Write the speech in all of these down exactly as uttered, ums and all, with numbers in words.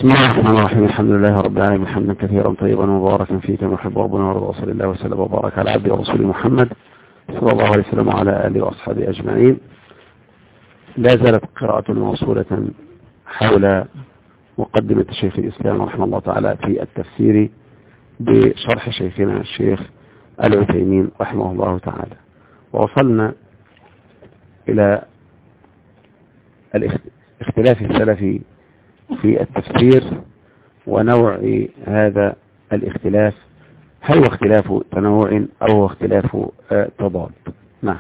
بسم الله الرحمن الرحيم. الحمد لله رب العالمين حمدا كثيرا طيبا مباركا فيه كما يحب ربنا ويرضى. صلى الله وسلم وبارك على عبده ورسوله محمد صلى الله عليه وسلم وعلى آله وأصحابه أجمعين. لا زالت قراءة موصولة حول مقدمة شيخ الإسلام رحمه الله تعالى في التفسير بشرح شيخنا الشيخ العثيمين رحمه الله تعالى، ووصلنا إلى الاختلاف السلفي في التفسير ونوع هذا الاختلاف، هل هو اختلاف تنوع أو هو اختلاف تضاد؟ نعم.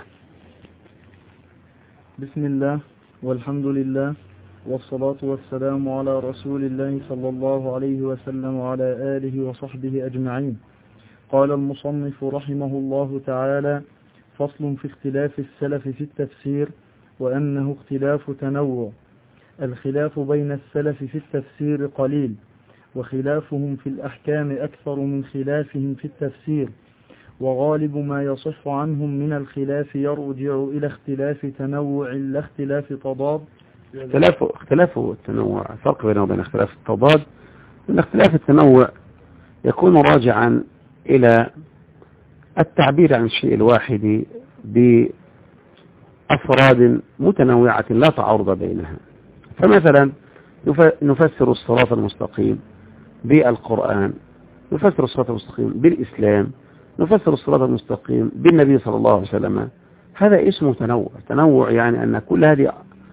بسم الله والحمد لله والصلاة والسلام على رسول الله صلى الله عليه وسلم وعلى آله وصحبه أجمعين. قال المصنف رحمه الله تعالى: فصل في اختلاف السلف في التفسير، وأنه اختلاف تنوع. الخلاف بين السلف في التفسير قليل، وخلافهم في الأحكام أكثر من خلافهم في التفسير، وغالب ما يصح عنهم من الخلاف يرجع إلى اختلاف تنوع لا اختلاف تضاد. اختلاف اختلاف التنوع، الفرق بينه وبين اختلاف التضاد ان اختلاف التنوع يكون راجعا إلى التعبير عن الشيء الواحد بأفراد متنوعة لا تعارض بينها. فمثلا نفسر الصراط المستقيم بالقرآن، نفسر الصراط المستقيم بالإسلام، نفسر الصراط المستقيم بالنبي صلى الله عليه وسلم. هذا اسمه تنوع. تنوع يعني أن كل هذه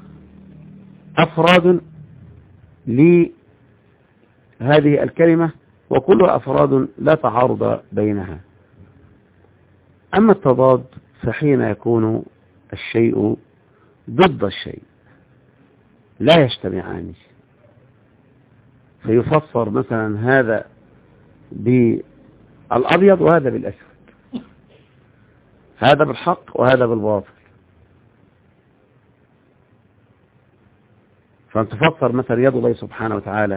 أفراد لهذه الكلمة وكلها أفراد لا تعارض بينها. أما التضاد فحين يكون الشيء ضد الشيء لا يجتمعان، فيفسر مثلا هذا بالأبيض وهذا بالأسود، هذا بالحق وهذا بالباطل. فأن تفسر مثلا يد الله سبحانه وتعالى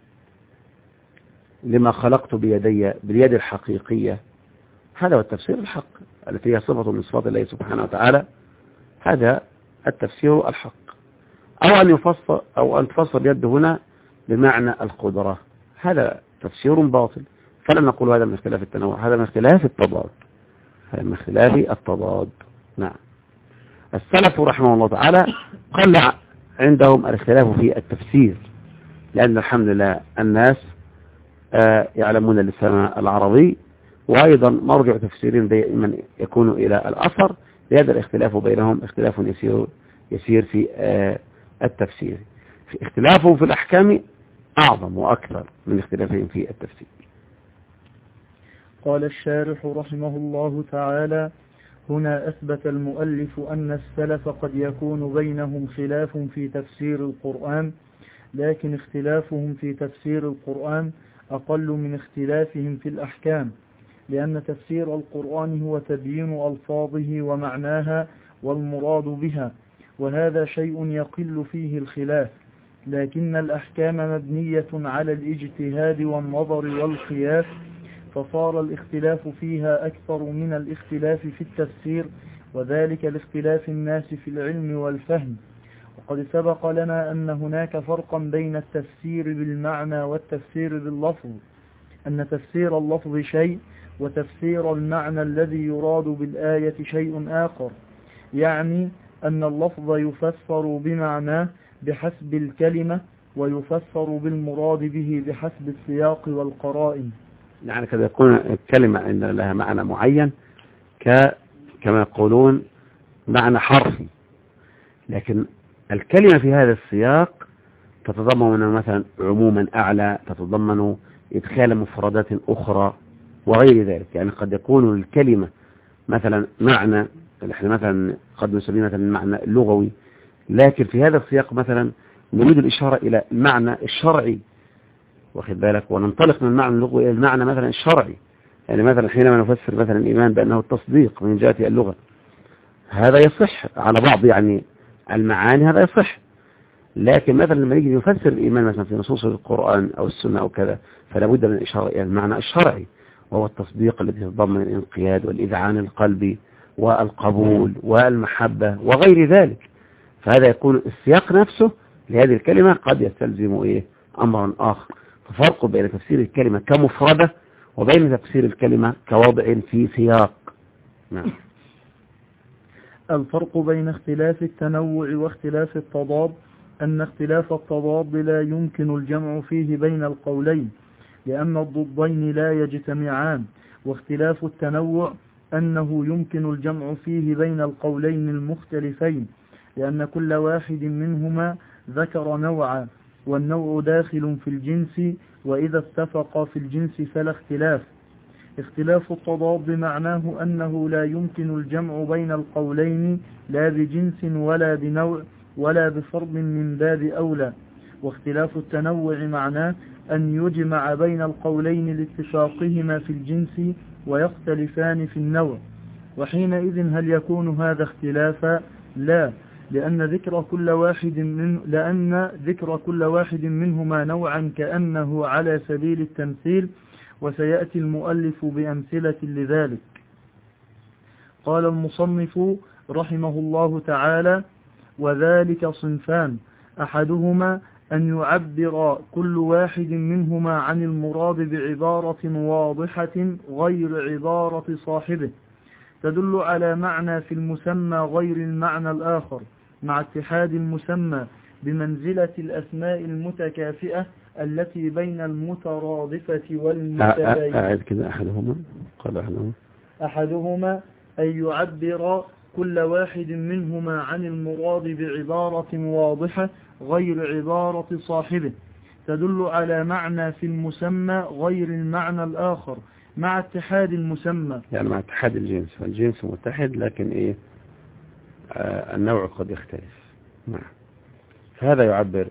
لما خلقت بيدي باليد الحقيقية، هذا هو التفسير الحق التي هي صفة من صفات الله سبحانه وتعالى، هذا التفسير الحق. أو أن يفسر أو أن تفسر يد هنا بمعنى القدرة، هذا تفسير باطل. فلم نقول هذا من اختلاف التنوع، هذا من اختلاف التضاد، هذا من اختلاف التضاد. نعم. السلف رحمه الله تعالى قل عندهم الاختلاف في التفسير، لأن الحمد لله الناس آه يعلمون اللسان العربي، وأيضا مرجع تفسيرين دائما يكون إلى الأثر، لهذا الاختلاف بينهم اختلاف يسير يسير في آه التفسير. في اختلافهم في الأحكام أعظم وأكثر من اختلافهم في التفسير. قال الشارح رحمه الله تعالى: هنا أثبت المؤلف أن السلف قد يكون بينهم خلاف في تفسير القرآن، لكن اختلافهم في تفسير القرآن أقل من اختلافهم في الأحكام، لأن تفسير القرآن هو تبيين ألفاظه ومعناها والمراد بها، وهذا شيء يقل فيه الخلاف. لكن الأحكام مبنية على الاجتهاد والنظر والقياس، فصار الاختلاف فيها أكثر من الاختلاف في التفسير، وذلك لاختلاف الناس في العلم والفهم. وقد سبق لنا أن هناك فرقا بين التفسير بالمعنى والتفسير باللفظ، أن تفسير اللفظ شيء وتفسير المعنى الذي يراد بالآية شيء آخر، يعني أن اللفظ يفسر بمعناه بحسب الكلمة، ويفسر بالمراد به بحسب السياق والقرائن. يعني كذا يكون الكلمة إن لها معنى معين ك كما يقولون معنى حرفي، لكن الكلمة في هذا السياق تتضمن مثلا عموما أعلى، تتضمن إدخال مفردات أخرى وغير ذلك. يعني قد يكون الكلمة مثلا معنى احنا مثلا قد نسميه مثلا المعنى اللغوي، لكن في هذا السياق مثلا نريد الإشارة إلى المعنى الشرعي، واخد بالك، وننطلق من المعنى اللغوي إلى المعنى مثلا الشرعي. يعني مثلا حينما نفسر مثلا الإيمان بأنه التصديق من جهة اللغة، هذا يصح على بعض يعني المعاني، هذا يصح. لكن مثلا لما نيجي نفسر الإيمان مثلا في نصوص القرآن أو السنة أو كذا، فلا بد من الإشارة إلى المعنى الشرعي، وهو التصديق الذي يتضمن الانقياد والإذعان القلبي والقبول والمحبة وغير ذلك. فهذا يكون السياق نفسه لهذه الكلمة قد يستلزم إيه أمرا آخر. ففرق بين تفسير الكلمة كمفردة وبين تفسير الكلمة كوضع في سياق. نعم. الفرق بين اختلاف التنوع واختلاف التضاد أن اختلاف التضاد لا يمكن الجمع فيه بين القولين لأن الضدين لا يجتمعان، واختلاف التنوع أنه يمكن الجمع فيه بين القولين المختلفين لأن كل واحد منهما ذكر نوعا، والنوع داخل في الجنس، وإذا اتفق في الجنس فلا اختلاف. اختلاف التضاد معناه أنه لا يمكن الجمع بين القولين لا بجنس ولا بنوع ولا بفرد من باب أولى. واختلاف التنوع معناه أن يجمع بين القولين لاتفاقهما في الجنس ويختلفان في النوع، وحينئذ هل يكون هذا اختلافا؟ لا، لأن ذكر كل واحد من لأن ذكر كل واحد منهما نوعا كأنه على سبيل التمثيل، وسيأتي المؤلف بأمثلة لذلك. قال المصنف رحمه الله تعالى: وذلك صنفان، أحدهما أن يعبر كل واحد منهما عن المراد بعبارة واضحة غير عبارة صاحبه تدل على معنى في المسمى غير المعنى الآخر، مع اتحاد المسمى بمنزلة الأسماء المتكافئة التي بين المترادفة والمتباينة. أعد كده أحدهما قال أحدهما أحدهما أن يعبر كل واحد منهما عن المراد بعبارة واضحة غير عبارة صاحبه تدل على معنى في المسمى غير المعنى الآخر، مع اتحاد المسمى، يعني مع اتحاد الجنس، فالجنس متحد لكن إيه آه النوع قد يختلف. نعم. فهذا يعبر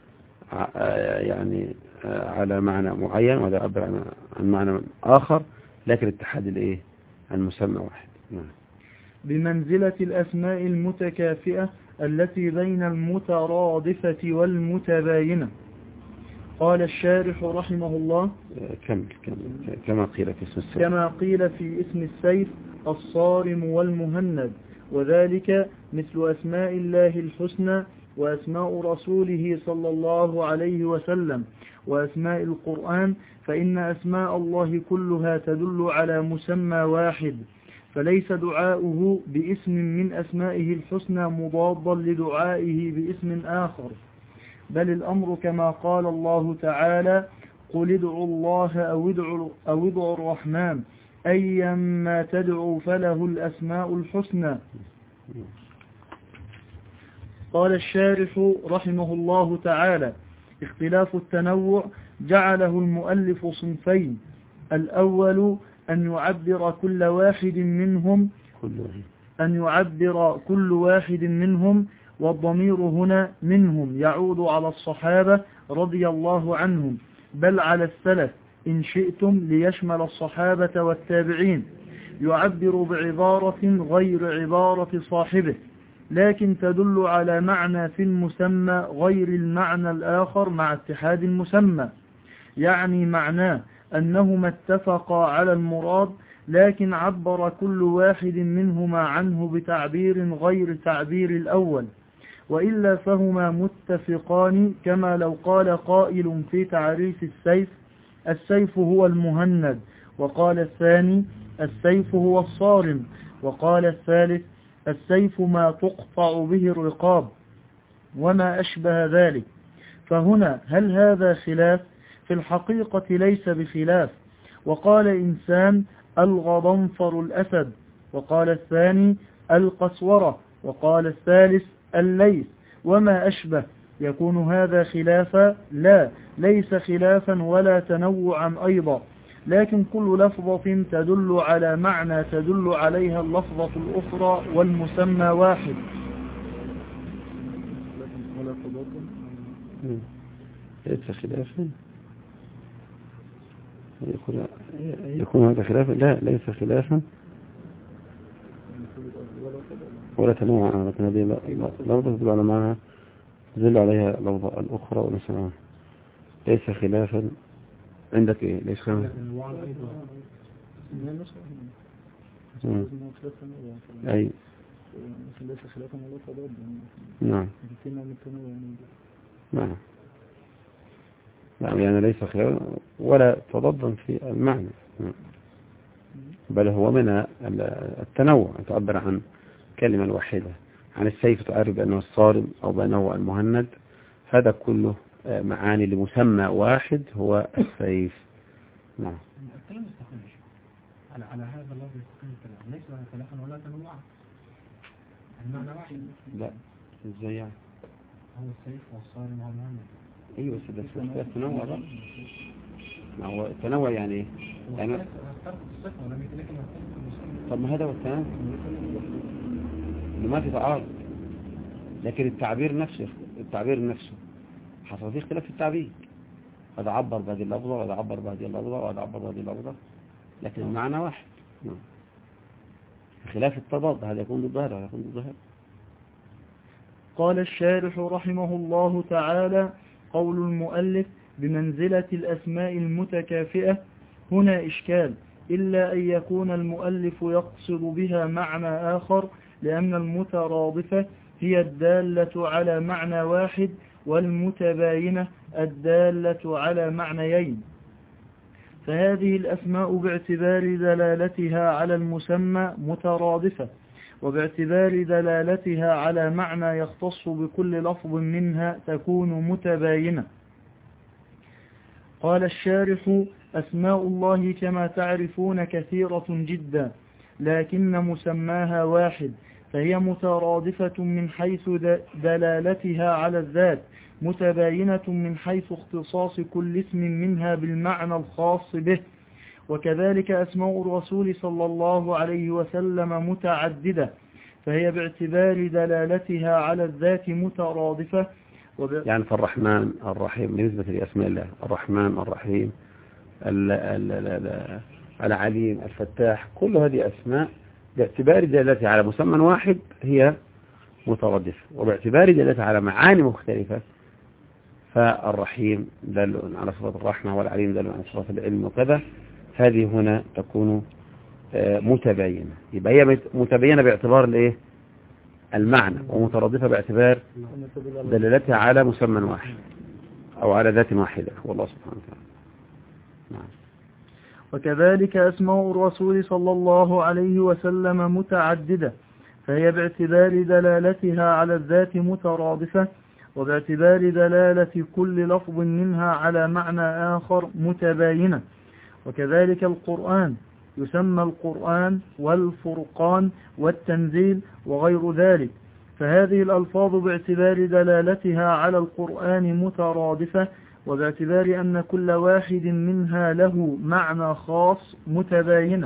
آه يعني آه على معنى معين، وهذا يعبر عن, عن معنى آخر، لكن اتحاد الإيه المسمى واحد. نعم. بمنزلة الأسماء المتكافئة التي بين المترادفة والمتباينة. قال الشارح رحمه الله: كمل كمل كما قيل في اسم السيف كما قيل في اسم السيف الصارم والمهند، وذلك مثل أسماء الله الحسنى وأسماء رسوله صلى الله عليه وسلم وأسماء القرآن، فإن أسماء الله كلها تدل على مسمى واحد، فليس دعاؤه باسم من أسمائه الحسنى مضادا لدعائه باسم آخر، بل الأمر كما قال الله تعالى: قل ادعوا الله أو ادعوا, أو ادعوا الرحمن أيما تدعوا فله الأسماء الحسنى. قال الشارح رحمه الله تعالى: اختلاف التنوع جعله المؤلف صنفين، الأول أن يعبر كل واحد منهم أن يعبر كل واحد منهم والضمير هنا منهم يعود على الصحابة رضي الله عنهم، بل على السلف إن شئتم ليشمل الصحابة والتابعين، يعبر بعبارة غير عبارة صاحبه، لكن تدل على معنى في المسمى غير المعنى الآخر مع اتحاد المسمى، يعني معناه أنهما اتفقا على المراد، لكن عبر كل واحد منهما عنه بتعبير غير تعبير الأول، وإلا فهما متفقان، كما لو قال قائل في تعريف السيف: السيف هو المهند، وقال الثاني: السيف هو الصارم، وقال الثالث: السيف ما تقطع به الرقاب، وما أشبه ذلك. فهنا هل هذا خلاف؟ في الحقيقة ليس بخلاف. وقال إنسان: الغضنفر الأسد، وقال الثاني: القسورة، وقال الثالث: الليث، وما أشبه. يكون هذا خلافا؟ لا، ليس خلافا ولا تنوعا أيضا، لكن كل لفظة تدل على معنى تدل عليها اللفظة الأخرى والمسمى واحد. ليس خلافا يكون يكون هذا خلافا؟ لا، ليس خلافا ولا تنوعا، لكن هذه لفظة تدل على معنى تدل عليها اللفظة الأخرى والمسمى. ليس خلافا عندك إيه؟ ليس خلافا أي ليس خلافا ولا تضاد. نعم نعم. يعني, يعني ليس خلاف ولا تضادا في المعنى، بل هو من التنوع. تعبر عن كلمة الواحدة، عن السيف تعرف بأنه الصارم أو بأنه المهند، هذا كله معاني لمسمى واحد هو السيف. نعم. الكلام يستقيم على على هذا الذي يستقيم الكلام، ليس خلافا ولا تنوعا، المعنى واحد. لا ازاي يعني؟ هو السيف والصارم وهو المهند. ايوه بس ده التنوع بقى. ما هو التنوع يعني ايه؟ يعني طب ما هذا هو التنوع، انه ما في تعارض، لكن التعبير نفسه التعبير نفسه حصل فيه اختلاف في التعبير. هذا عبر بهذه اللفظة وهذا عبر بهذه اللفظة وهذا عبر بهذه اللفظة، لكن المعنى واحد. خلاف التضاد، هذا يكون ضد هذا وهذا يكون ضد هذا. قال الشارح رحمه الله تعالى: قول المؤلف بمنزلة الأسماء المتكافئة هنا إشكال، إلا أن يكون المؤلف يقصد بها معنى آخر، لأن المترادفة هي الدالة على معنى واحد، والمتباينة الدالة على معنيين. فهذه الأسماء باعتبار دلالتها على المسمى مترادفة، وباعتبار دلالتها على معنى يختص بكل لفظ منها تكون متباينة. قال الشارح: أسماء الله كما تعرفون كثيرة جدا، لكن مسماها واحد، فهي مترادفة من حيث دلالتها على الذات، متباينة من حيث اختصاص كل اسم منها بالمعنى الخاص به. وكذلك أسماء الرسول صلى الله عليه وسلم متعددة، فهي باعتبار دلالتها على الذات مترادفة. وب... يعني فالرحمن الرحيم بالنسبة لأسماء الله، الرحمن الرحيم ال ال ال العليم الفتاح، كل هذه أسماء باعتبار دلالتها على مسمى واحد هي مترادفة، وباعتبار دلالتها على معاني مختلفة، فالرحيم دل على صفة الرحمة، والعليم دل على صفة العلم، وكذا. هذه هنا تكون متباينة، يبقى هي متباينة باعتبار الايه المعنى، ومترادفة باعتبار دلالتها على مسمى واحد أو على ذات واحدة، والله سبحانه وتعالى. نعم. وكذلك أسماء الرسول صلى الله عليه وسلم متعددة، فهي باعتبار دلالتها على الذات مترادفة، وباعتبار دلالة كل لفظ منها على معنى آخر متباينة. وكذلك القرآن يسمى القرآن والفرقان والتنزيل وغير ذلك، فهذه الألفاظ باعتبار دلالتها على القرآن مترادفة، وباعتبار أن كل واحد منها له معنى خاص متباينة.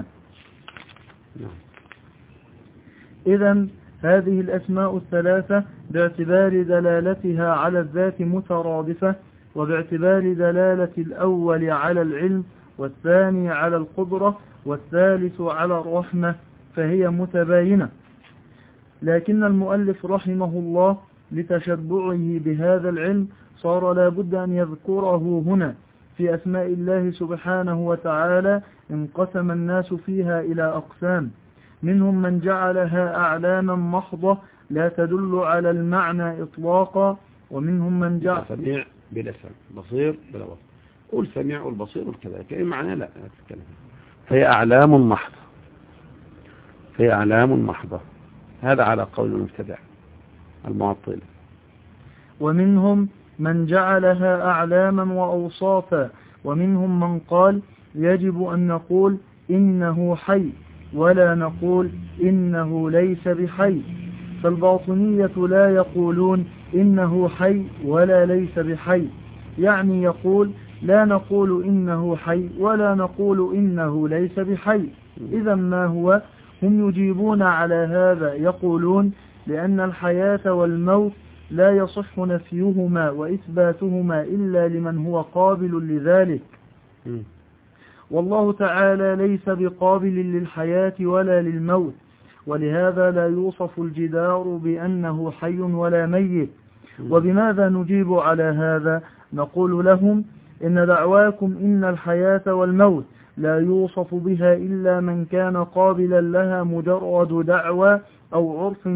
إذن هذه الأسماء الثلاثة باعتبار دلالتها على الذات مترادفة، وباعتبار دلالة الأول على العلم، والثاني على القدرة، والثالث على الرحمة، فهي متباينة. لكن المؤلف رحمه الله لتشبعه بهذا العلم صار لا بد أن يذكره هنا. في أسماء الله سبحانه وتعالى انقسم الناس فيها إلى أقسام، منهم من جعلها أعلاما محضة لا تدل على المعنى إطلاقا، ومنهم من جعل سميع بلا سمع، بصير بلا بصر، قول سميع والبصير والكذلك، أي معنى لا تتكلم. فهي أعلام محضة، فهي أعلام محضة، هذا على قول المبتدع المعطل. ومنهم من جعلها أعلاما وأوصافا، ومنهم من قال يجب أن نقول إنه حي ولا نقول إنه ليس بحي. فالباطنية لا يقولون إنه حي ولا ليس بحي، يعني يقول لا نقول إنه حي ولا نقول إنه ليس بحي. إذا ما هو؟ هم يجيبون على هذا يقولون لأن الحياة والموت لا يصح نفيهما وإثباتهما إلا لمن هو قابل لذلك، والله تعالى ليس بقابل للحياة ولا للموت، ولهذا لا يوصف الجدار بأنه حي ولا ميت. وبماذا نجيب على هذا؟ نقول لهم إن دعواكم إن الحياة والموت لا يوصف بها إلا من كان قابلا لها مجرد دعوى أو عرف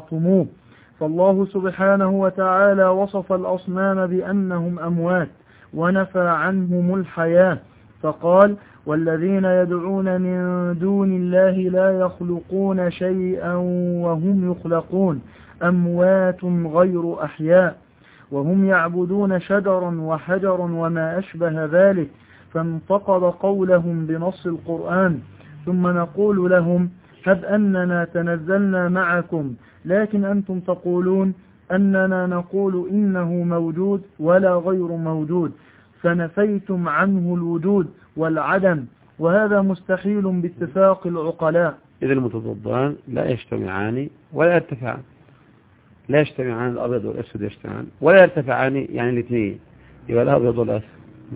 اصطنعتموه. فالله سبحانه وتعالى وصف الأصنام بأنهم أموات، ونفى عنهم الحياة فقال والذين يدعون من دون الله لا يخلقون شيئا وهم يخلقون أموات غير أحياء وهم يعبدون شجرا وحجرا وما أشبه ذلك فانتقض قولهم بنص القرآن ثم نقول لهم هب أننا تنزلنا معكم لكن أنتم تقولون أننا نقول إنه موجود ولا غير موجود فنفيتم عنه الوجود والعدم وهذا مستحيل باتفاق العقلاء. إذا المتضادان لا يجتمعان ولا يرتفعان، لا يجتمعان الأبيض والأسود يجتمعان ولا يرتفعان، يعني الاثنين يبقى الأبيض والأسود.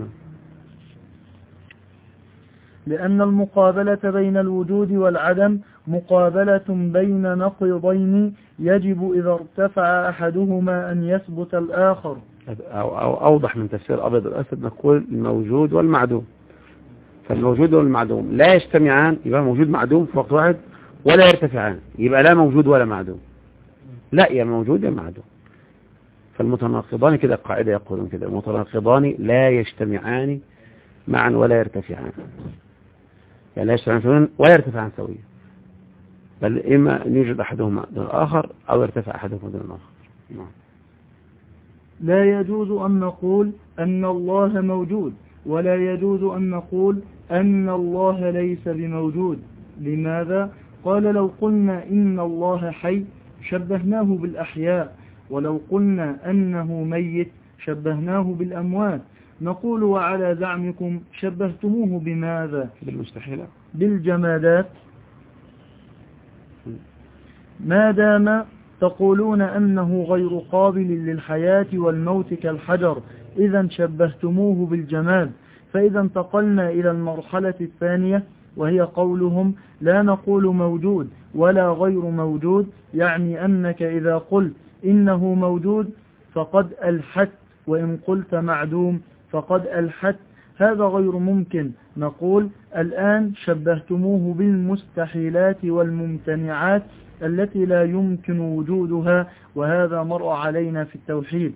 لأن المقابلة بين الوجود والعدم مقابلة بين نقيضين يجب إذا ارتفع أحدهما أن يثبت الآخر. أو, أو أوضح من تفسير الأبيض والأسود نقول الموجود والمعدوم، فالموجود والمعدوم لا يجتمعان يبقى موجود معدوم في وقت واحد ولا يرتفعان يبقى لا موجود ولا معدوم، لا يا موجود يا معدوم. فالمتناقضان كده القاعدة يقولون كده المتناقضان لا يجتمعان معا ولا يرتفعان، يعني لا يجتمعان ولا يرتفعان سويا، بل إما أن يوجد أحدهما دون الآخر أو يرتفع أحدهما دون الآخر. نعم. لا يجوز أن نقول أن الله موجود ولا يجوز أن نقول أن الله ليس بموجود. لماذا؟ قال لو قلنا إن الله حي شبهناه بالأحياء، ولو قلنا أنه ميت شبهناه بالأموات. نقول وعلى زعمكم شبهتموه بماذا؟ بالمستحيل، بالجمادات. ما دام تقولون أنه غير قابل للحياة والموت كالحجر إذا شبهتموه بالجماد. فإذا انتقلنا إلى المرحلة الثانية وهي قولهم لا نقول موجود ولا غير موجود، يعني أنك إذا قلت إنه موجود فقد ألحت، وإن قلت معدوم فقد ألحت، هذا غير ممكن. نقول الآن شبهتموه بالمستحيلات والممتنعات التي لا يمكن وجودها، وهذا مر علينا في التوحيد.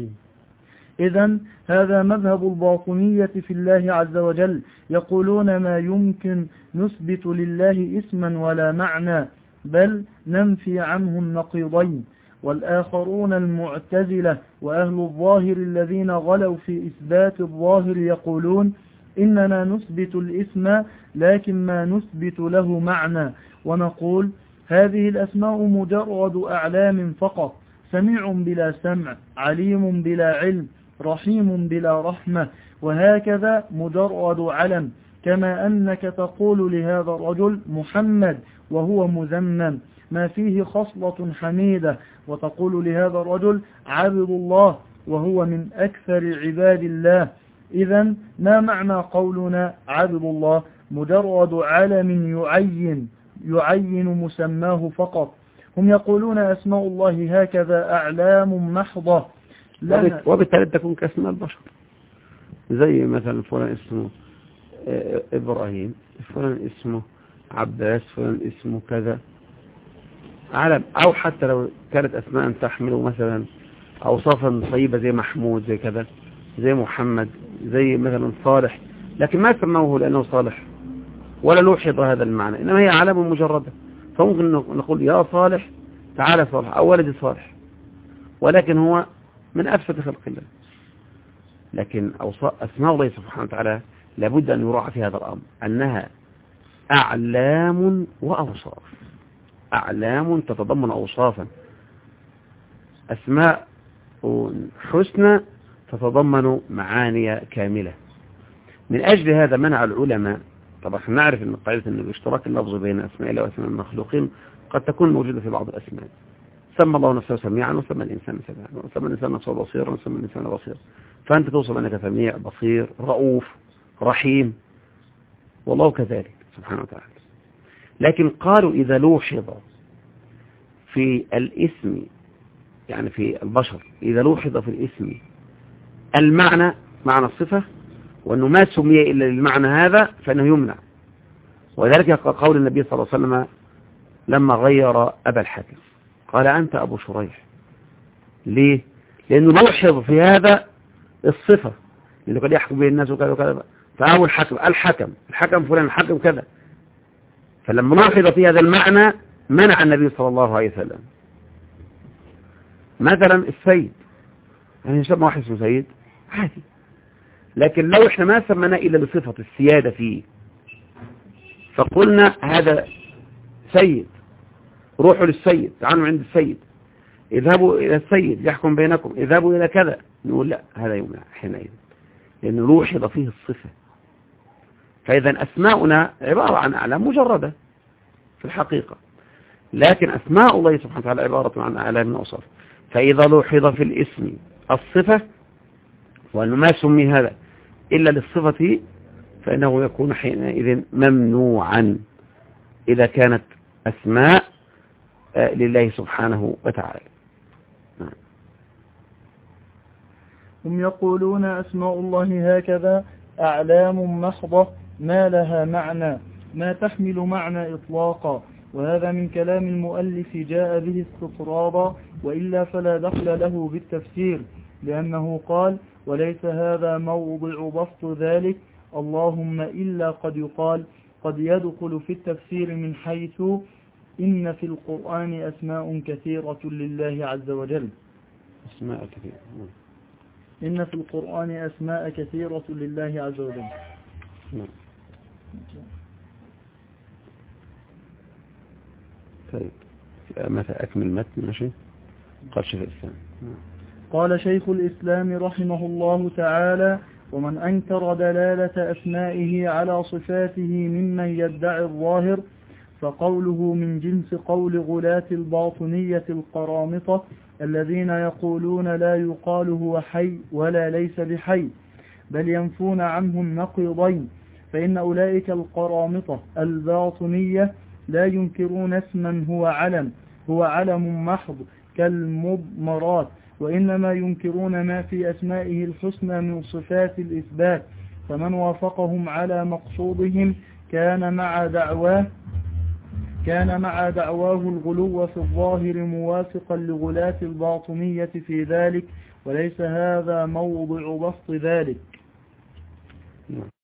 إذن هذا مذهب الباطنية في الله عز وجل، يقولون ما يمكن نثبت لله اسما ولا معنى بل ننفي عنه النقيضين. والآخرون المعتزلة وأهل الظاهر الذين غلوا في إثبات الظاهر يقولون إننا نثبت الاسم لكن ما نثبت له معنى، ونقول هذه الأسماء مجرد أعلام فقط، سميع بلا سمع، عليم بلا علم، رحيم بلا رحمة، وهكذا مجرد علم. كما أنك تقول لهذا الرجل محمد وهو مذمم ما فيه خصلة حميدة، وتقول لهذا الرجل عبد الله وهو من أكثر عباد الله. إذن ما معنى قولنا عبد الله؟ مجرد علم يعين يعين مسماه فقط. هم يقولون أسماء الله هكذا أعلام محضة، وبالتالي تكون كاسماء البشر، زي مثلا فلان اسمه إبراهيم، فلان اسمه عباس، فلان اسمه كذا، علم. أو حتى لو كانت أسماء تحمل مثلا أوصافا طيبة زي محمود، زي كذا، زي محمد، زي مثلا صالح، لكن ما سموه لأنه صالح ولا لوحظ هذا المعنى، إنما هي علم مجردة. فممكن نقول يا صالح تعالى صالح أو ولد صالح، ولكن هو من أفسد خلق الله. لكن أسماء الله سبحانه وتعالى لابد أن يراعى في هذا الأمر أنها أعلام وأوصاف، أعلام تتضمن أوصافا، أسماء حسنى تتضمن معاني كاملة. من أجل هذا منع العلماء، طبعا نعرف أن قاعدة أن الاشتراك اللفظي بين أسماء الله وأسماء المخلوقين قد تكون موجودة في بعض الأسماء. سمى الله نفسه سميعا وسمى الإنسان سميعا، وسمى الإنسان نفسه بصيرا وسمى الإنسان بصيرا، فأنت توصل أنك سميع بصير رؤوف رحيم، والله كذلك سبحانه وتعالى. لكن قالوا إذا لوحظ في الاسم، يعني في البشر، إذا لوحظ في الاسم المعنى معنى الصفة وأنه ما سمي إلا للمعنى هذا فإنه يمنع. وذلك قول النبي صلى الله عليه وسلم لما غير أبا الحكم قال أنت أبو شريح. ليه؟ لأنه لوحظ في هذا الصفة، لأنه قد يحكم بين الناس وكذا وكذا. فأول حكم الحكم الحكم فلان الحكم كذا. فلما نلاحظ في هذا المعنى منع النبي صلى الله عليه وسلم. مثلا السيد، يعني يسمى واحد اسمه سيد عادي، لكن لو احنا ما سميناه إلا بصفة السيادة فيه فقلنا هذا سيد، روحوا للسيد، تعالوا عند السيد، اذهبوا إلى السيد يحكم بينكم، اذهبوا إلى كذا، نقول لا، هذا يمنع حينئذ، لأن لوحظ فيه الصفة. فإذا أسماؤنا عبارة عن أعلام مجردة في الحقيقة، لكن أسماء الله سبحانه وتعالى عبارة عن أعلام أوصاف. فإذا لوحظ في الاسم الصفة، وأنه ما سمي هذا إلا للصفة، فإنه يكون حينئذ ممنوعا إذا كانت أسماء لله سبحانه وتعالى. هم يقولون أسماء الله هكذا أعلام محضة ما لها معنى، ما تحمل معنى إطلاقا، وهذا من كلام المؤلف جاء به استطرادا، وإلا فلا دخل له بالتفسير، لأنه قال وليس هذا موضع بسط ذلك، اللهم إلا قد يقال قد يدخل في التفسير من حيث إن في القرآن أسماء كثيرة لله عز وجل. أسماء كثيرة. إن في القرآن أسماء كثيرة لله عز وجل. نعم. طيب متى أكمل المتن؟ ماشي. قال شيخ الإسلام. قال شيخ الإسلام رحمه الله تعالى: ومن أنكر دلالة أسمائه على صفاته ممن يدعي الظاهر فقوله من جنس قول غلاة الباطنية القرامطة الذين يقولون لا يقال هو حي ولا ليس بحي، بل ينفون عنه النقيضين، فإن أولئك القرامطة الباطنية لا ينكرون اسما هو علم هو علم محض كالمضمرات، وإنما ينكرون ما في أسمائه الحسنى من صفات الإثبات، فمن وافقهم على مقصودهم كان مع دعواه كان مع دعواه الغلو في الظاهر موافقا لغلاة الباطنية في ذلك، وليس هذا موضع بسط ذلك.